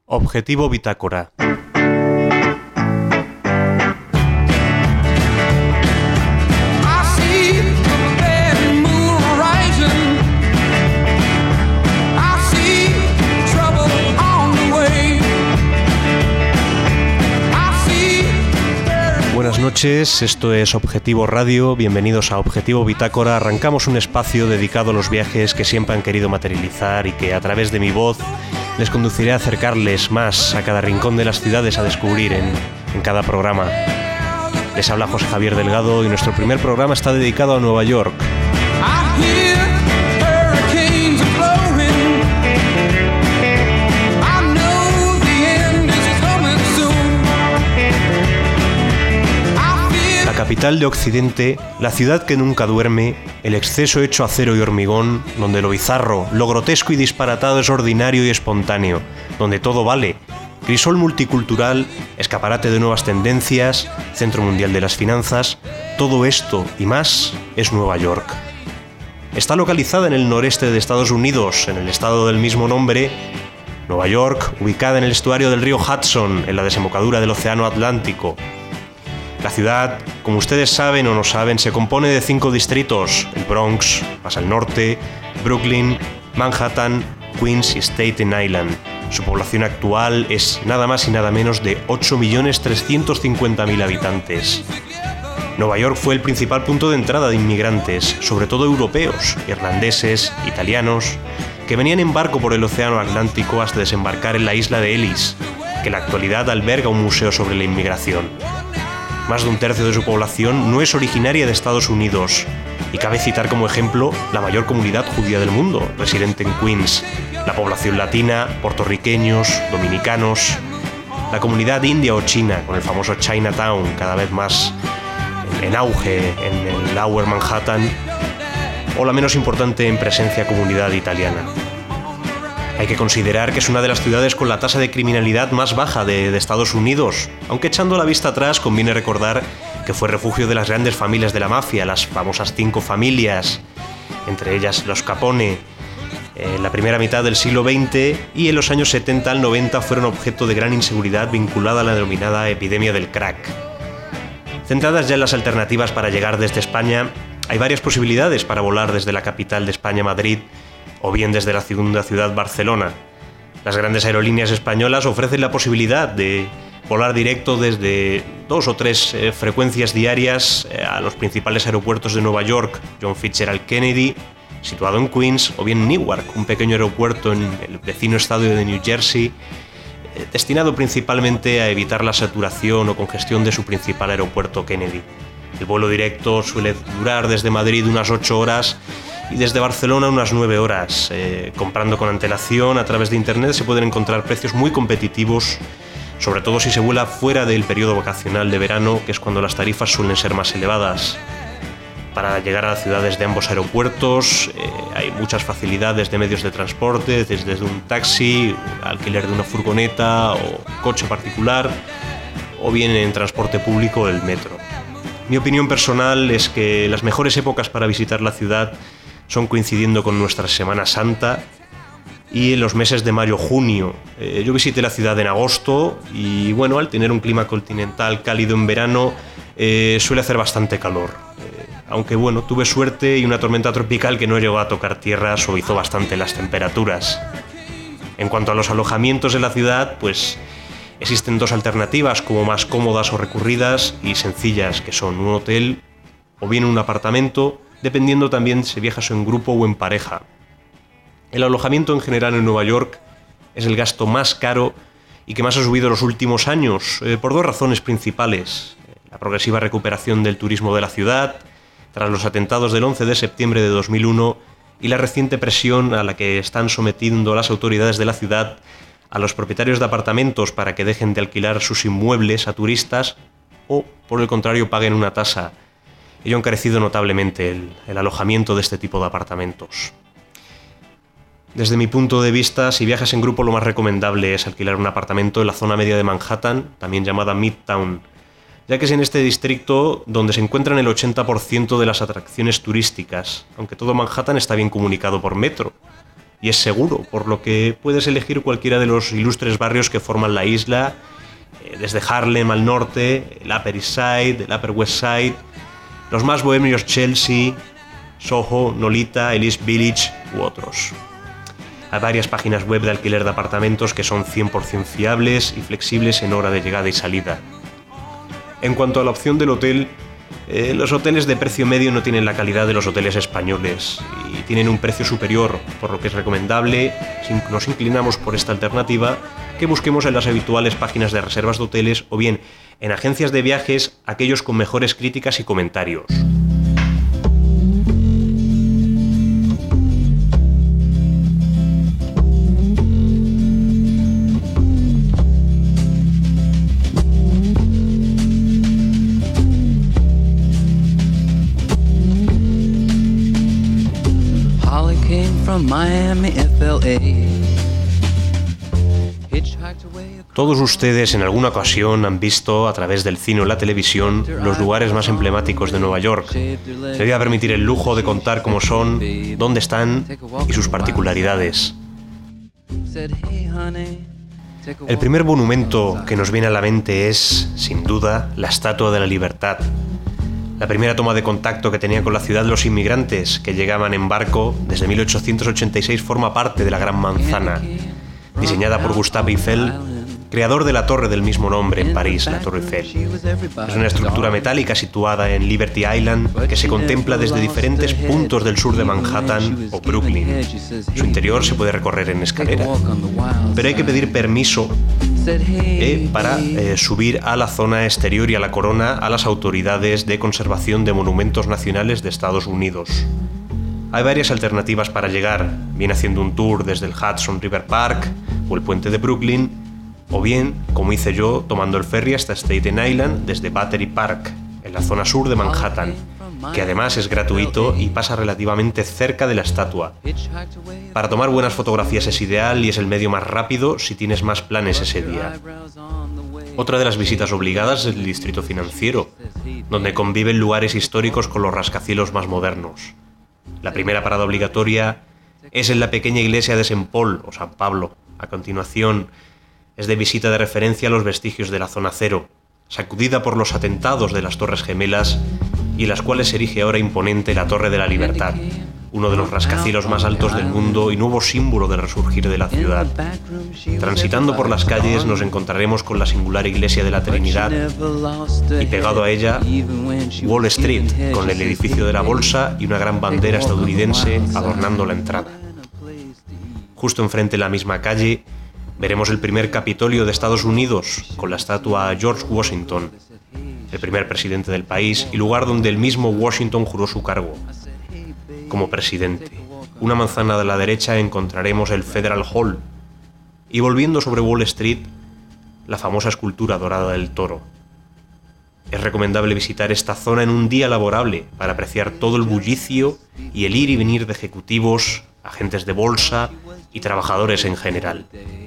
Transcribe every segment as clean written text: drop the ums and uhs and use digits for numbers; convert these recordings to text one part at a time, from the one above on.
Objetivo Bitácora. Buenas noches, esto es Objetivo Radio, bienvenidos a Objetivo Bitácora. Arrancamos un espacio dedicado a los viajes que siempre han querido materializar y que a través de mi voz les conduciré a acercarles más a cada rincón de las ciudades a descubrir en cada programa. Les habla José Javier Delgado y nuestro primer programa está dedicado a Nueva York. La capital de Occidente, la ciudad que nunca duerme, el exceso hecho acero y hormigón, donde lo bizarro, lo grotesco y disparatado es ordinario y espontáneo, donde todo vale, crisol multicultural, escaparate de nuevas tendencias, centro mundial de las finanzas, todo esto y más es Nueva York. Está localizada en el noreste de Estados Unidos, en el estado del mismo nombre. Nueva York, ubicada en el estuario del río Hudson, en la desembocadura del Océano Atlántico. La ciudad, como ustedes saben o no saben, se compone de 5 distritos: el Bronx, más al norte, Brooklyn, Manhattan, Queens y Staten Island. Su población actual es nada más y nada menos de 8.350.000 habitantes. Nueva York fue el principal punto de entrada de inmigrantes, sobre todo europeos, irlandeses, italianos, que venían en barco por el Océano Atlántico hasta desembarcar en la isla de Ellis, que en la actualidad alberga un museo sobre la inmigración. Más de un tercio de su población no es originaria de Estados Unidos, y cabe citar como ejemplo la mayor comunidad judía del mundo, residente en Queens, la población latina, puertorriqueños, dominicanos, la comunidad india o china, con el famoso Chinatown cada vez más en auge en el Lower Manhattan, o la menos importante en presencia comunidad italiana. Hay que considerar que es una de las ciudades con la tasa de criminalidad más baja de Estados Unidos, aunque echando la vista atrás conviene recordar que fue refugio de las grandes familias de la mafia, las famosas 5 familias, entre ellas los Capone, en la primera mitad del siglo XX, y en los años 70 al 90 fueron objeto de gran inseguridad vinculada a la denominada epidemia del crack. Centradas ya en las alternativas para llegar desde España, hay varias posibilidades para volar desde la capital de España, Madrid, o bien desde la segunda ciudad, Barcelona. Las grandes aerolíneas españolas ofrecen la posibilidad de volar directo desde 2 o 3 frecuencias diarias a los principales aeropuertos de Nueva York: John Fitzgerald Kennedy, situado en Queens, o bien Newark, un pequeño aeropuerto en el vecino estado de New Jersey, destinado principalmente a evitar la saturación o congestión de su principal aeropuerto, Kennedy. El vuelo directo suele durar desde Madrid unas 8 horas y desde Barcelona unas 9 horas. Comprando con antelación a través de internet se pueden encontrar precios muy competitivos, sobre todo si se vuela fuera del periodo vacacional de verano, que es cuando las tarifas suelen ser más elevadas. Para llegar a las ciudades de ambos aeropuertos hay muchas facilidades de medios de transporte, desde un taxi, alquiler de una furgoneta o coche particular, o bien en transporte público el metro. Mi opinión personal es que las mejores épocas para visitar la ciudad son coincidiendo con nuestra Semana Santa y en los meses de mayo-junio. Yo visité la ciudad en agosto y bueno, al tener un clima continental cálido en verano, suele hacer bastante calor. Aunque bueno, tuve suerte y una tormenta tropical que no llegó a tocar tierra suavizó bastante las temperaturas. En cuanto a los alojamientos en la ciudad, pues existen 2 alternativas como más cómodas o recurridas y sencillas, que son un hotel o bien un apartamento, dependiendo también si viajas en grupo o en pareja. El alojamiento en general en Nueva York es el gasto más caro y que más ha subido en los últimos años, por 2 razones principales: la progresiva recuperación del turismo de la ciudad tras los atentados del 11 de septiembre de 2001 y la reciente presión a la que están sometiendo las autoridades de la ciudad a los propietarios de apartamentos para que dejen de alquilar sus inmuebles a turistas o, por el contrario, paguen una tasa. Ello ha encarecido notablemente el alojamiento de este tipo de apartamentos. Desde mi punto de vista, si viajas en grupo, lo más recomendable es alquilar un apartamento en la zona media de Manhattan, también llamada Midtown, ya que es en este distrito donde se encuentran el 80% de las atracciones turísticas, aunque todo Manhattan está bien comunicado por metro. y es seguro, por lo que puedes elegir cualquiera de los ilustres barrios que forman la isla, desde Harlem al norte, el Upper East Side, el Upper West Side, los más bohemios Chelsea, Soho, Nolita, el East Village u otros. Hay varias páginas web de alquiler de apartamentos que son 100% fiables y flexibles en hora de llegada y salida. En cuanto a la opción del hotel, los hoteles de precio medio no tienen la calidad de los hoteles españoles y tienen un precio superior, por lo que es recomendable, si nos inclinamos por esta alternativa, que busquemos en las habituales páginas de reservas de hoteles o bien en agencias de viajes aquellos con mejores críticas y comentarios. Todos ustedes en alguna ocasión han visto a través del cine o la televisión los lugares más emblemáticos de Nueva York. Me voy a permitir el lujo de contar cómo son, dónde están y sus particularidades. El primer monumento que nos viene a la mente es, sin duda, la Estatua de la Libertad. La primera toma de contacto que tenían con la ciudad los inmigrantes que llegaban en barco desde 1886 forma parte de la Gran Manzana, diseñada por Gustave Eiffel, creador de la torre del mismo nombre en París, la Torre Eiffel. Es una estructura metálica situada en Liberty Island que se contempla desde diferentes puntos del sur de Manhattan o Brooklyn. Su interior se puede recorrer en escalera, pero hay que pedir permiso para subir a la zona exterior y a la corona a las autoridades de conservación de monumentos nacionales de Estados Unidos. Hay varias alternativas para llegar, bien haciendo un tour desde el Hudson River Park o el puente de Brooklyn, o bien, como hice yo, tomando el ferry hasta Staten Island desde Battery Park, en la zona sur de Manhattan, que además es gratuito y pasa relativamente cerca de la estatua. Para tomar buenas fotografías es ideal y es el medio más rápido si tienes más planes ese día. Otra de las visitas obligadas es el distrito financiero, donde conviven lugares históricos con los rascacielos más modernos. La primera parada obligatoria es en la pequeña iglesia de St. Paul o San Pablo. A continuación, es de visita de referencia a los vestigios de la Zona Cero, sacudida por los atentados de las Torres Gemelas y en las cuales se erige ahora imponente la Torre de la Libertad, uno de los rascacielos más altos del mundo y nuevo símbolo del resurgir de la ciudad. Transitando por las calles nos encontraremos con la singular iglesia de la Trinidad y pegado a ella Wall Street, con el edificio de la Bolsa y una gran bandera estadounidense adornando la entrada. Justo enfrente de la misma calle veremos el primer Capitolio de Estados Unidos, con la estatua a George Washington, el primer presidente del país y lugar donde el mismo Washington juró su cargo como presidente. Una manzana de la derecha encontraremos el Federal Hall y volviendo sobre Wall Street, la famosa escultura dorada del toro. Es recomendable visitar esta zona en un día laborable para apreciar todo el bullicio y el ir y venir de ejecutivos, agentes de bolsa y trabajadores en general.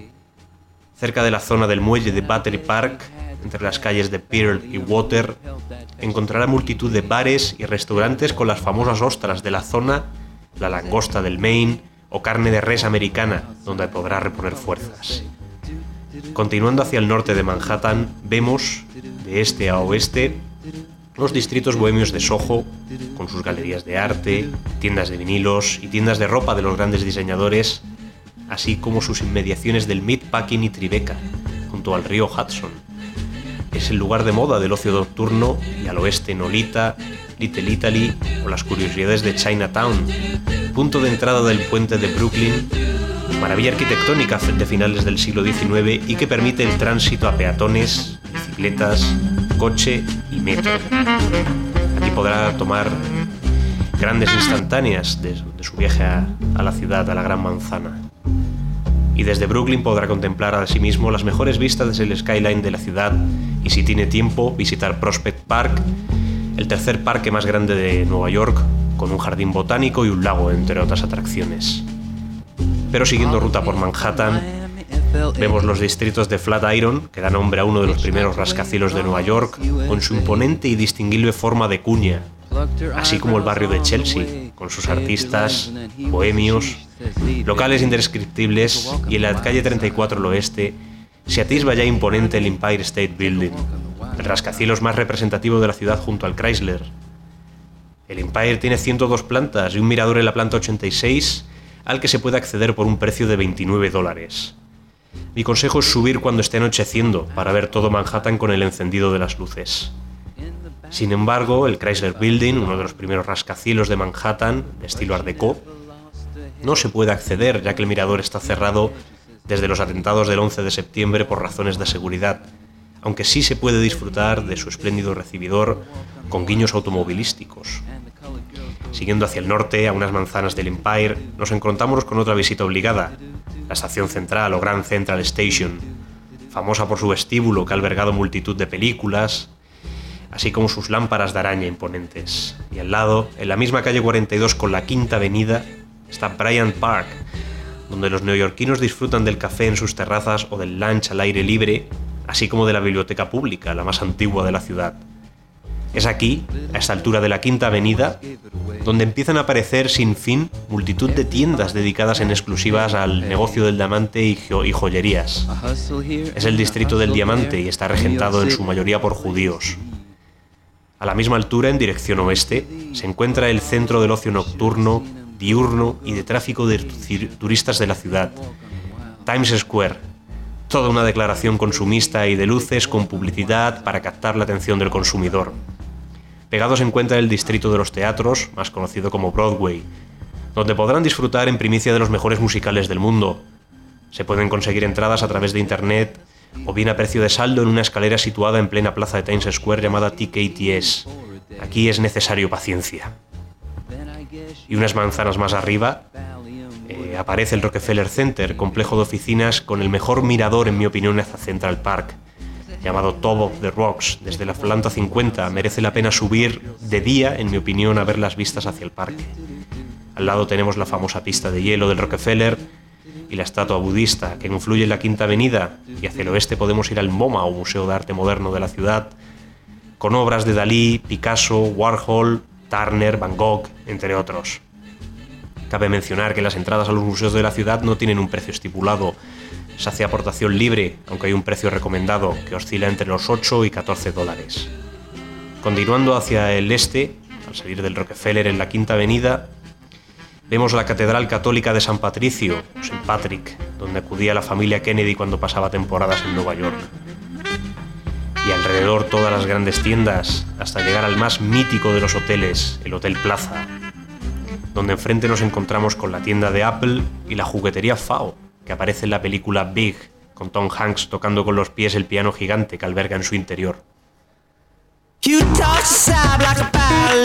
Cerca de la zona del muelle de Battery Park, entre las calles de Pearl y Water, encontrará multitud de bares y restaurantes con las famosas ostras de la zona, la langosta del Maine o carne de res americana, donde podrá reponer fuerzas. Continuando hacia el norte de Manhattan, vemos, de este a oeste, los distritos bohemios de Soho, con sus galerías de arte, tiendas de vinilos y tiendas de ropa de los grandes diseñadores, así como sus inmediaciones del Meatpacking y Tribeca, junto al río Hudson. Es el lugar de moda del ocio nocturno y al oeste Nolita, Little Italy o las curiosidades de Chinatown, punto de entrada del puente de Brooklyn, maravilla arquitectónica de finales del siglo XIX y que permite el tránsito a peatones, bicicletas, coche y metro. Aquí podrá tomar grandes instantáneas de su viaje a la ciudad, a la Gran Manzana. Y desde Brooklyn podrá contemplar asimismo las mejores vistas desde el skyline de la ciudad y si tiene tiempo visitar Prospect Park, el tercer parque más grande de Nueva York, con un jardín botánico y un lago, entre otras atracciones. Pero siguiendo ruta por Manhattan, vemos los distritos de Flatiron, que da nombre a uno de los primeros rascacielos de Nueva York, con su imponente y distinguible forma de cuña, así como el barrio de Chelsea, con sus artistas, bohemios, locales indescriptibles, y en la calle 34 al oeste se atisba ya imponente el Empire State Building, el rascacielos más representativo de la ciudad junto al Chrysler. El Empire tiene 102 plantas y un mirador en la planta 86 al que se puede acceder por un precio de $29. Mi consejo es subir cuando esté anocheciendo para ver todo Manhattan con el encendido de las luces. Sin embargo, el Chrysler Building, uno de los primeros rascacielos de Manhattan, de estilo Art Deco, no se puede acceder ya que el mirador está cerrado desde los atentados del 11 de septiembre por razones de seguridad, aunque sí se puede disfrutar de su espléndido recibidor con guiños automovilísticos. Siguiendo hacia el norte, a unas manzanas del Empire, nos encontramos con otra visita obligada, la estación central o Grand Central Station, famosa por su vestíbulo que ha albergado multitud de películas, así como sus lámparas de araña imponentes. Y al lado, en la misma calle 42 con la Quinta Avenida, está Bryant Park, donde los neoyorquinos disfrutan del café en sus terrazas o del lunch al aire libre, así como de la biblioteca pública, la más antigua de la ciudad. Es aquí, a esta altura de la Quinta Avenida, donde empiezan a aparecer sin fin multitud de tiendas dedicadas en exclusivas al negocio del diamante y joyerías. Es el distrito del diamante y está regentado en su mayoría por judíos. A la misma altura, en dirección oeste, se encuentra el centro del ocio nocturno, diurno y de tráfico de turistas de la ciudad, Times Square. Toda una declaración consumista y de luces con publicidad para captar la atención del consumidor. Pegado se encuentra el distrito de los teatros, más conocido como Broadway, donde podrán disfrutar en primicia de los mejores musicales del mundo. Se pueden conseguir entradas a través de internet o bien a precio de saldo en una escalera situada en plena plaza de Times Square llamada TKTS. Aquí es necesario paciencia. Y unas manzanas más arriba aparece el Rockefeller Center, complejo de oficinas con el mejor mirador, en mi opinión, hacia Central Park, llamado Top of the Rocks. Desde la planta 50 merece la pena subir de día, en mi opinión, a ver las vistas hacia el parque. Al lado tenemos la famosa pista de hielo del Rockefeller y la estatua budista que confluye en la Quinta Avenida, y hacia el oeste podemos ir al MoMA, o Museo de Arte Moderno de la ciudad, con obras de Dalí, Picasso, Warhol, Turner, Van Gogh, entre otros. Cabe mencionar que las entradas a los museos de la ciudad no tienen un precio estipulado. Se hace aportación libre, aunque hay un precio recomendado que oscila entre los $8 y $14. Continuando hacia el este, al salir del Rockefeller en la Quinta Avenida, vemos la Catedral Católica de San Patricio, St. Patrick, donde acudía la familia Kennedy cuando pasaba temporadas en Nueva York. Y alrededor todas las grandes tiendas, hasta llegar al más mítico de los hoteles, el Hotel Plaza, donde enfrente nos encontramos con la tienda de Apple y la juguetería FAO, que aparece en la película Big, con Tom Hanks tocando con los pies el piano gigante que alberga en su interior. You touch the side like a